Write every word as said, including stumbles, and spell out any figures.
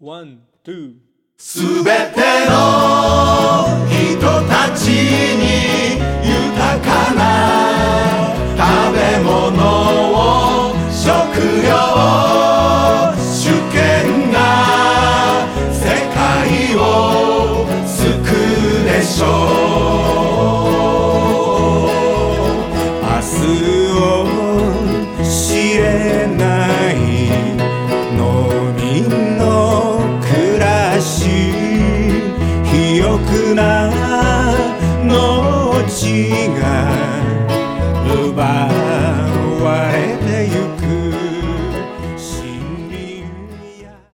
ワン、ツー。 すべての人たちに豊かな食べ物を、食料主権が世界を救うでしょう。明日を知れない農民の暮らし、肥沃な農地が奪われ